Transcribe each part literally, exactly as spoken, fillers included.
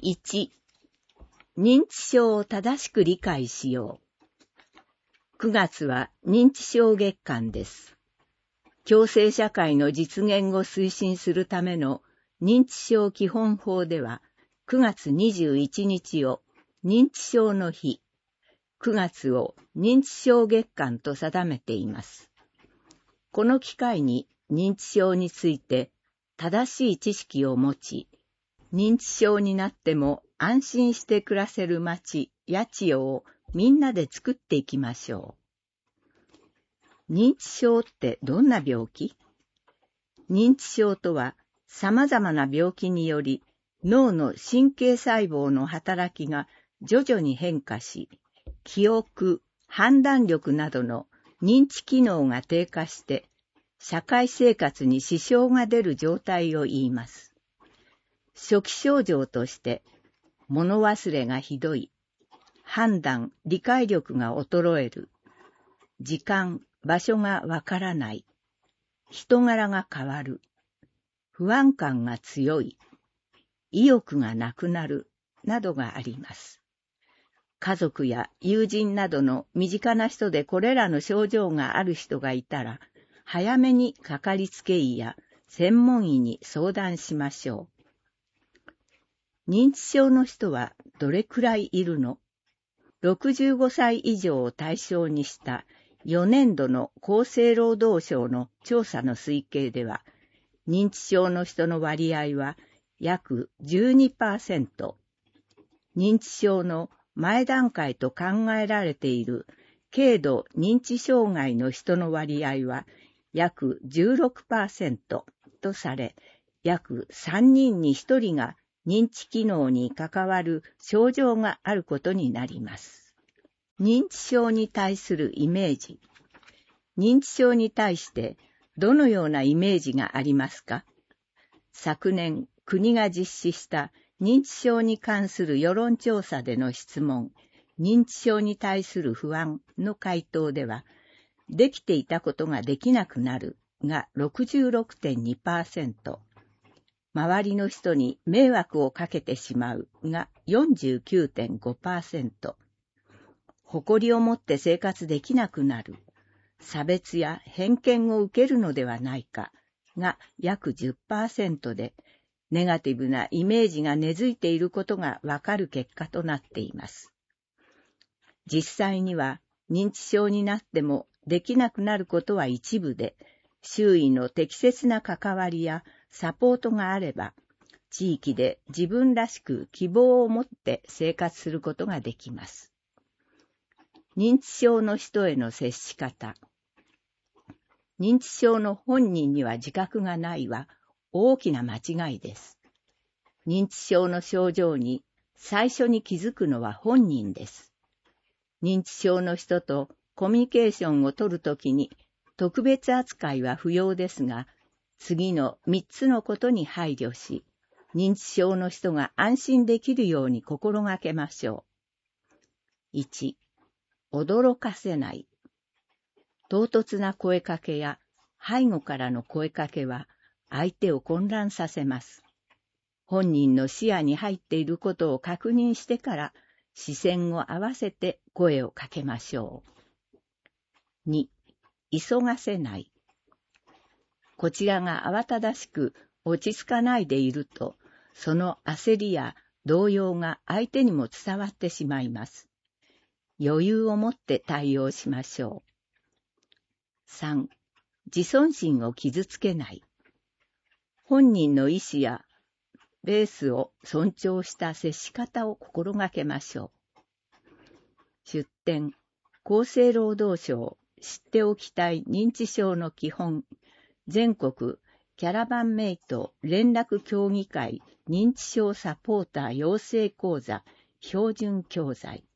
いち、認知症を正しく理解しよう。くがつは認知症月間です。共生社会の実現を推進するための認知症基本法では、くがつにじゅういちにちを認知症の日、くがつを認知症月間と定めています。この機会に認知症について正しい知識を持ち、認知症になっても安心して暮らせる町、八千代をみんなで作っていきましょう。認知症ってどんな病気？認知症とは様々な病気により脳の神経細胞の働きが徐々に変化し、記憶、判断力などの認知機能が低下して、社会生活に支障が出る状態を言います。初期症状として、物忘れがひどい、判断、理解力が衰える、時間、場所がわからない、人柄が変わる、不安感が強い、意欲がなくなる、などがあります。家族や友人などの身近な人でこれらの症状がある人がいたら、早めにかかりつけ医や専門医に相談しましょう。認知症の人はどれくらいいるの？ろくじゅうごさい以上を対象にしたよねんどの厚生労働省の調査の推計では、認知症の人の割合は約 じゅうにパーセント、認知症の前段階と考えられている軽度認知障害の人の割合は約 じゅうろくパーセント とされ、約さんにんにひとりが認知機能に関わる症状があることになります。認知症に対するイメージ。認知症に対してどのようなイメージがありますか？昨年、国が実施した認知症に関する世論調査での質問、認知症に対する不安の回答では、できていたことができなくなるが ろくじゅうろくてんにパーセント、周りの人に迷惑をかけてしまうが よんじゅうきゅうてんごパーセント、誇りを持って生活できなくなる、差別や偏見を受けるのではないかが約 じゅっパーセント で、ネガティブなイメージが根付いていることがわかる結果となっています。実際には認知症になってもできなくなることは一部で、周囲の適切な関わりやサポートがあれば、地域で自分らしく希望を持って生活することができます。認知症の人への接し方。認知症の本人には自覚がないは大きな間違いです。認知症の症状に最初に気づくのは本人です。認知症の人とコミュニケーションを取るときに特別扱いは不要ですが、次のみっつのことに配慮し、認知症の人が安心できるように心がけましょう。いち、驚かせない。唐突な声かけや背後からの声かけは相手を混乱させます。本人の視野に入っていることを確認してから視線を合わせて声をかけましょう。に、急がせない。こちらが慌ただしく落ち着かないでいると、その焦りや動揺が相手にも伝わってしまいます。余裕を持って対応しましょう。さん、自尊心を傷つけない。本人の意思やベースを尊重した接し方を心がけましょう。出典、厚生労働省知っておきたい認知症の基本、全国キャラバンメイト連絡協議会認知症サポーター養成講座標準教材。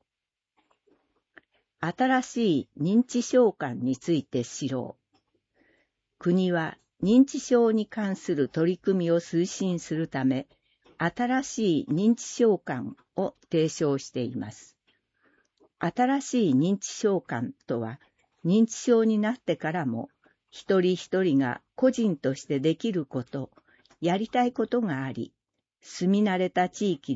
新しい認知症観について知ろう。国は認知症に関する取り組みを推進するため、新しい認知症観を提唱しています。新しい認知症観とは、認知症になってからも、一人一人が個人としてできること、やりたいことがあり、住み慣れた地域で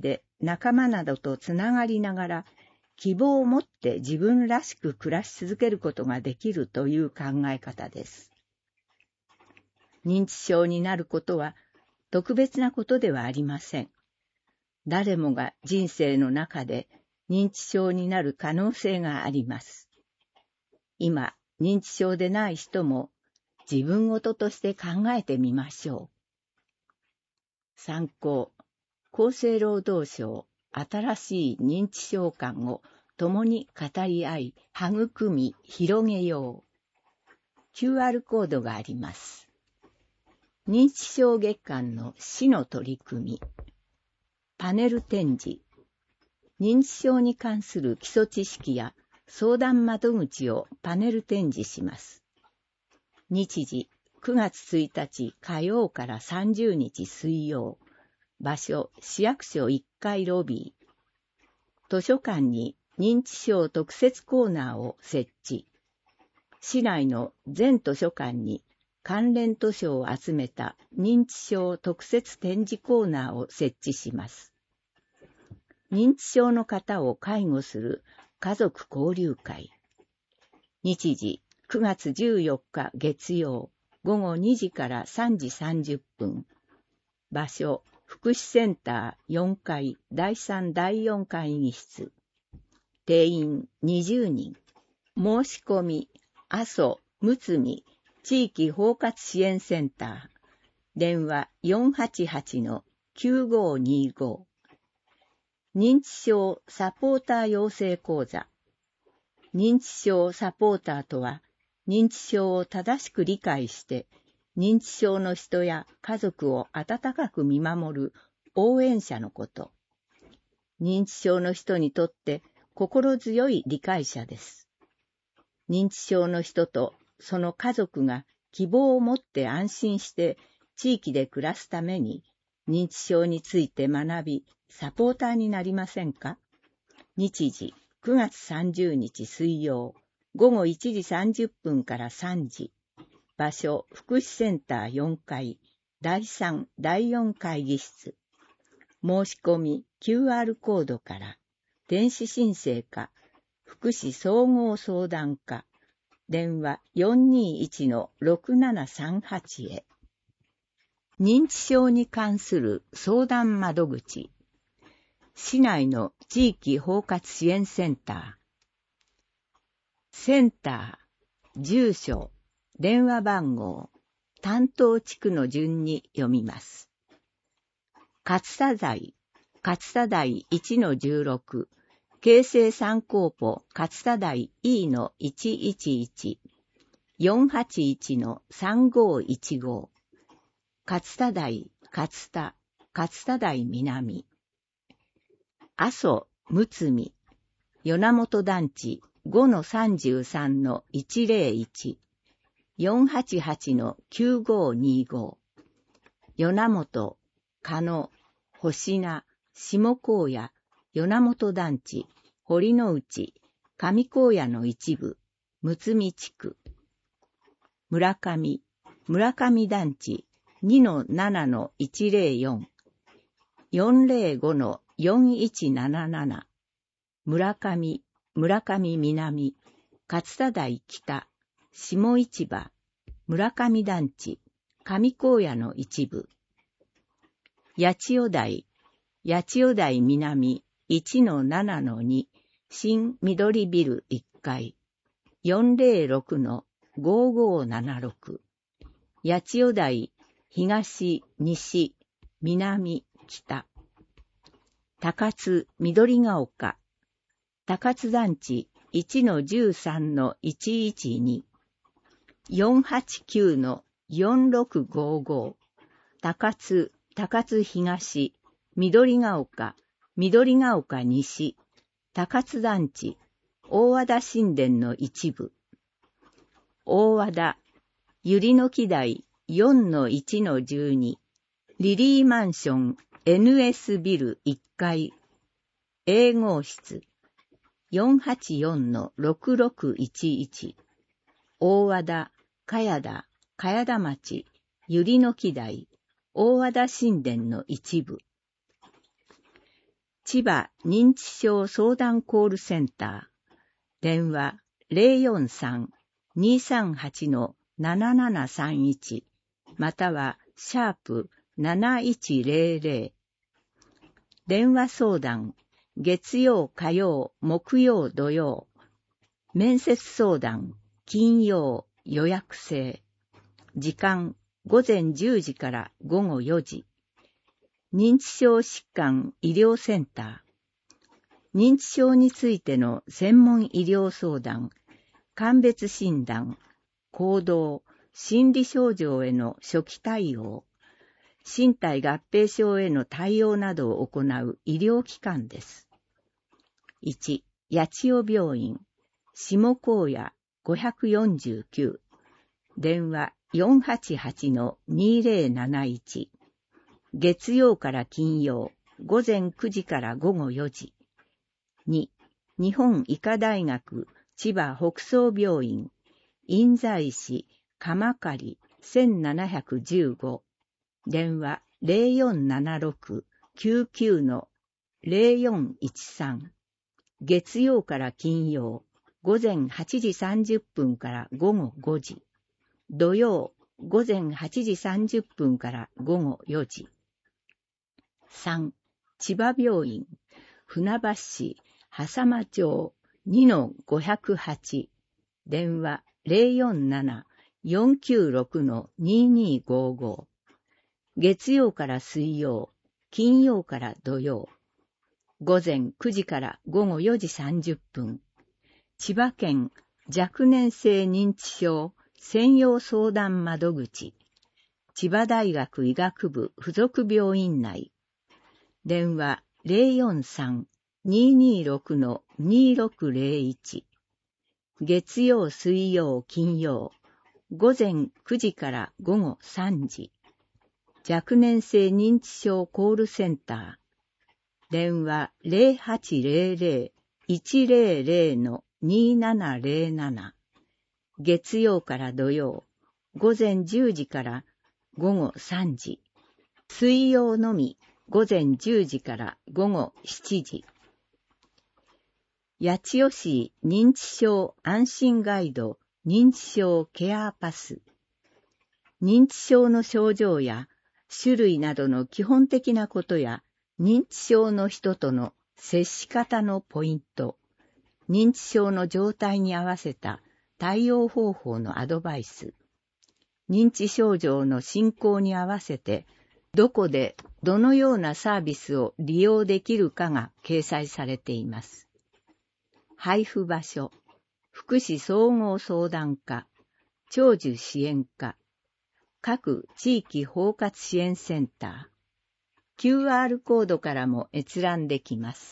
仲間などとつながりながら、希望を持って自分らしく暮らし続けることができるという考え方です。認知症になることは特別なことではありません。誰もが人生の中で認知症になる可能性があります。今、認知症でない人も自分事として考えてみましょう。参考、厚生労働省新しい認知症観を共に語り合い、育み、広げよう。キューアール コードがあります。認知症月間の市の取り組み。パネル展示。認知症に関する基礎知識や相談窓口をパネル展示します。日時、くがつついたち火曜からさんじゅうにち水曜。場所、市役所いっかいロビー。図書館に認知症特設コーナーを設置。市内の全図書館に関連図書を集めた認知症特設展示コーナーを設置します。認知症の方を介護する家族交流会。日時、くがつじゅうよっか月曜、ごごにじからさんじさんじゅっぷん。場所、福祉センターよんかいだいさんだいよん会議室。定員にじゅうにん。申し込み、阿蘇、むつみ、地域包括支援センター。電話 よんはちはちのきゅうごにご。認知症サポーター養成講座。認知症サポーターとは、認知症を正しく理解して、認知症の人や家族を温かく見守る応援者のこと。認知症の人にとって心強い理解者です。認知症の人とその家族が希望を持って安心して地域で暮らすために認知症について学び、サポーターになりませんか？日時、くがつさんじゅうにち水曜、ごごいちじさんじゅっぷんからさんじ。場所、福祉センターよんかい、だいさんだいよん会議室。申し込み キューアール コードから、電子申請か、福祉総合相談課、電話 よんにいちのろくななさんはち へ。認知症に関する相談窓口。市内の地域包括支援センター。センター、住所、電話番号、担当地区の順に読みます。勝田台、勝田台 いちのじゅうろく、京成三高舗勝田台 イーのいちいちいち、よんはちいちのさんごいちご、勝田台、勝田、勝田台南。阿蘇、むつみ、与那本団地 ごのさんじゅうさんのいちぜろいち、よんはちはちのきゅうごにご、与那本、加野、星名、下高野、与那本団地、堀之内、上高野の一部、むつみ地区。村上、村上団地 にのななのいちぜろよん、よんぜろごのよんいちなななな、村上、村上南、勝田台北、下市場、村上団地、上高野の一部。八千代台、八千代台南 いちのななのに、新緑ビルいっかい、よんぜろろくのごごななろく。八千代台東、西、南、北。高津緑が丘、高津団地 いちのじゅうさんのいちいちに、よんはちきゅうのよんろくごご、高津、高津東、緑が丘、緑が丘西、高津団地、大和田神殿の一部。大和田、ゆりの木台 よんのいちのじゅうに、リリーマンション エヌエス ビルいっかい、英号室 よんはちよんのろくろくいちいち、大和田、茅田、茅田町、ゆりの木台、大和田神殿の一部。 千葉認知症相談コールセンター、電話 ゼロよんさん にーさんはち ななななさんいち またはシャープなないちゼロゼロ。電話相談、月曜、火曜、木曜、土曜。面接相談、金曜、予約制。時間、ごぜんじゅうじからごごよじ。認知症疾患医療センター。認知症についての専門医療相談、鑑別診断、行動、心理症状への初期対応、身体合併症への対応などを行う医療機関です。いち、八千代病院、下高谷ごよんきゅう、電話 よんはちはち にゼロなないち、月曜から金曜、ごぜんくじからごごよじ。に、日本医科大学千葉北総病院、印西市鎌刈せんななひゃくじゅうご、電話 ゼロよんななろく きゅうきゅう ゼロよんいちさん、月曜から金曜、ごぜんはちじさんじゅっぷんからごごごじ、土曜、ごぜんはちじさんじゅっぷんからごごよじ。さん、千葉病院、船橋市笠間町 にのごひゃくはち、電話 ゼロよんなな よんきゅうろく ににごご、月曜から水曜、金曜から土曜、ごぜんくじからごごよじさんじゅっぷん、千葉県若年性認知症専用相談窓口、千葉大学医学部附属病院内、電話 ゼロよんさん にーにーろく にーろくゼロいち、月曜水曜金曜、ごぜんくじからごごさんじ、若年性認知症コールセンター、電話 ゼロはちゼロゼロ いちゼロゼロ にーななゼロなな、月曜から土曜、ごぜんじゅうじからごごさんじ、水曜のみごぜんじゅうじからごごしちじ。八千代市認知症安心ガイド認知症ケアパス。認知症の症状や種類などの基本的なことや認知症の人との接し方のポイント、認知症の状態に合わせた対応方法のアドバイス、認知症状の進行に合わせてどこでどのようなサービスを利用できるかが掲載されています。配布場所、福祉総合相談課、長寿支援課、各地域包括支援センター、キューアール コードからも閲覧できます。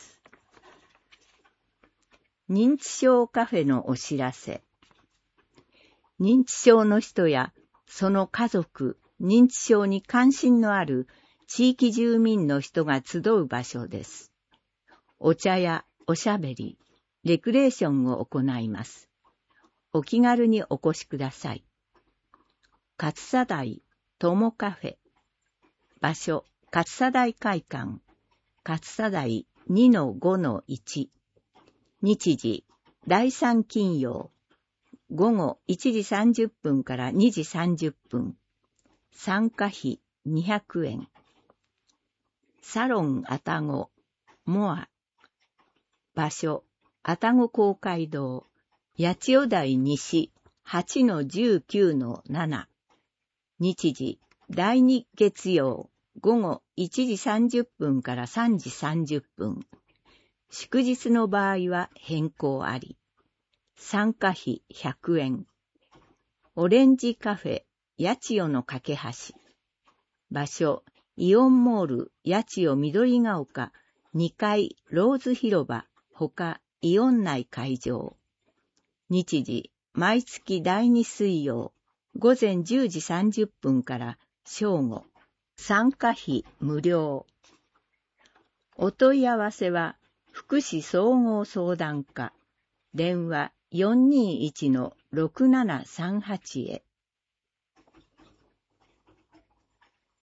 認知症カフェのお知らせ。認知症の人やその家族、認知症に関心のある地域住民の人が集う場所です。お茶やおしゃべり、レクレーションを行います。お気軽にお越しください。勝佐台友カフェ。場所、勝佐台会館。勝佐台 にのごのいち。日時、だいさん金曜。午後いちじさんじゅっぷんからにじさんじゅっぷん。参加費にひゃくえん。サロン愛宕、モア。場所、愛宕公会堂、八千代台西 はちのじゅうきゅうのなな。日時、だいに月曜、午後いちじさんじゅっぷんからさんじさんじゅっぷん。祝日の場合は変更あり。参加費ひゃくえん。オレンジカフェ、八千代の架け橋。場所、イオンモール八千代緑が丘にかいローズ広場ほかイオン内会場。日時、毎月だいに水曜、ごぜんじゅうじさんじゅっぷんから正午。参加費無料。お問い合わせは、福祉総合相談課、電話 よんにーいちのろくななさんはち へ。